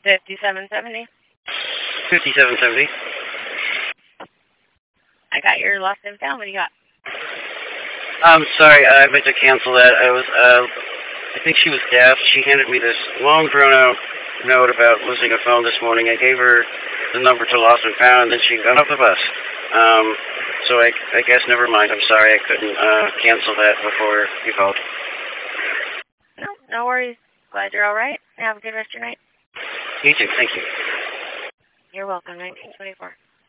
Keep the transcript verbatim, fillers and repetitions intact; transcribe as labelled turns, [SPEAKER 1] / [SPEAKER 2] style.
[SPEAKER 1] fifty-seven seventy.
[SPEAKER 2] fifty-seven seventy.
[SPEAKER 1] I got your lost and found. What do you got?
[SPEAKER 2] I'm sorry, I meant to cancel that. I was, uh, I think she was deaf. She handed me this long, drawn-out note about losing a phone this morning. I gave her the number to Lost and Found, and then she got off the bus. Um, so I, I guess never mind. I'm sorry I couldn't uh, cancel that before you called.
[SPEAKER 1] No, no worries. Glad you're all right. Have a good rest of your night.
[SPEAKER 2] You too. Thank you.
[SPEAKER 1] You're welcome. nineteen twenty-four.